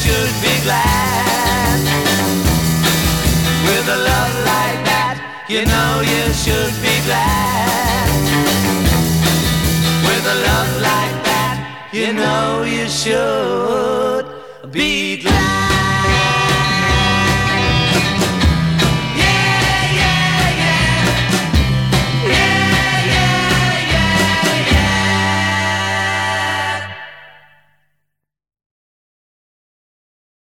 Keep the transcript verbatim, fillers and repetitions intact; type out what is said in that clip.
should be glad. With a love like that, you know you should be glad. With a love like that, you know you should be glad.